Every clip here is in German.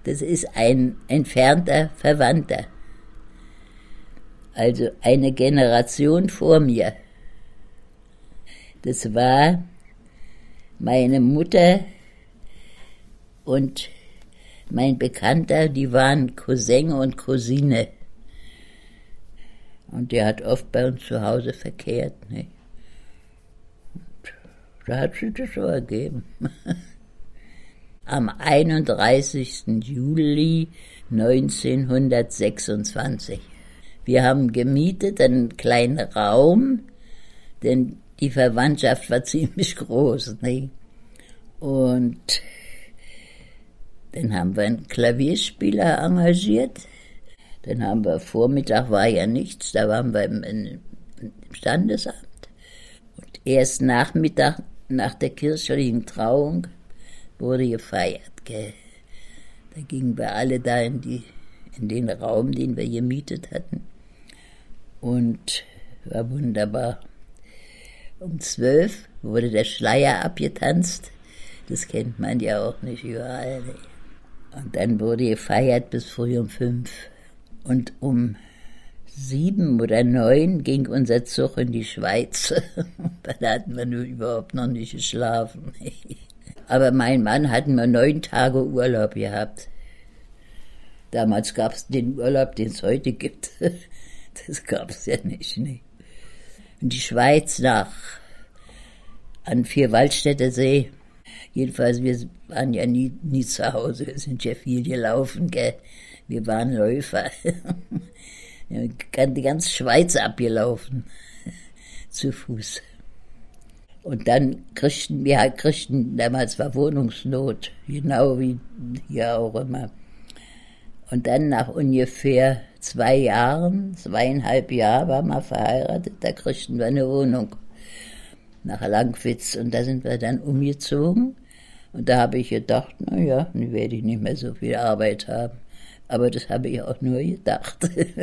Das ist ein entfernter Verwandter. Also eine Generation vor mir. Das war meine Mutter und mein Bekannter, die waren Cousin und Cousine. Und der hat oft bei uns zu Hause verkehrt. Ne? Da hat sich das so ergeben. Am 31. Juli 1926. Wir haben gemietet einen kleinen Raum, denn die Verwandtschaft war ziemlich groß. Ne? Und dann haben wir einen Klavierspieler engagiert. Dann haben wir, Vormittag war ja nichts, da waren wir im Standesamt. Und erst Nachmittag, nach der kirchlichen Trauung, wurde gefeiert. Gell? Da gingen wir alle da in den Raum, den wir gemietet hatten. Und war wunderbar. Um 12 wurde der Schleier abgetanzt. Das kennt man ja auch nicht überall. Ne? Und dann wurde gefeiert bis früh um 5. Und um 7 oder 9 ging unser Zug in die Schweiz. Dann hatten wir nur überhaupt noch nicht geschlafen. Aber mein Mann hatten wir 9 Tage Urlaub gehabt. Damals gab es den Urlaub, den es heute gibt. Das gab es ja nicht. Ne? Und die Schweiz an Vierwaldstätter See. Jedenfalls, wir waren ja nie zu Hause, wir sind ja viel gelaufen, gell. Wir waren Läufer. Wir haben die ganze Schweiz abgelaufen, zu Fuß. Und dann kriegten, damals war Wohnungsnot, genau wie hier auch immer. Und dann nach ungefähr 2,5 Jahren waren wir verheiratet, da kriegten wir eine Wohnung nach Langwitz. Und da sind wir dann umgezogen. Und da habe ich gedacht, naja, nun werde ich nicht mehr so viel Arbeit haben. Aber das habe ich auch nur gedacht.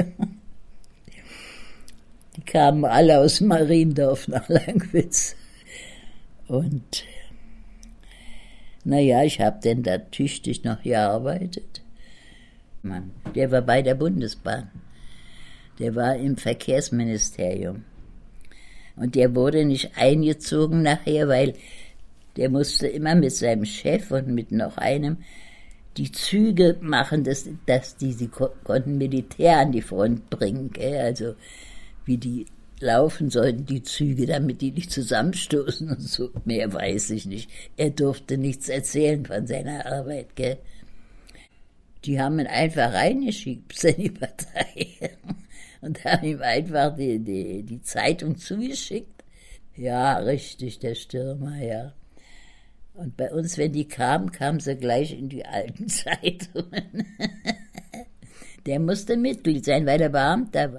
Die kamen alle aus Mariendorf nach Langwitz. Und naja, ich habe dann da tüchtig noch gearbeitet. Mann, der war bei der Bundesbahn. Der war im Verkehrsministerium. Und der wurde nicht eingezogen nachher, weil der musste immer mit seinem Chef und mit noch einem die Züge machen, dass sie konnten Militär an die Front bringen. Gell? Also wie die laufen sollten, die Züge, damit die nicht zusammenstoßen und so. Mehr weiß ich nicht. Er durfte nichts erzählen von seiner Arbeit. Gell? Die haben ihn einfach reingeschickt in die Partei und haben ihm einfach die Zeitung zugeschickt. Ja, richtig, der Stürmer, ja. Und bei uns, wenn die kamen sie gleich in die alten Zeitungen. Der musste Mitglied sein, weil er Beamter war.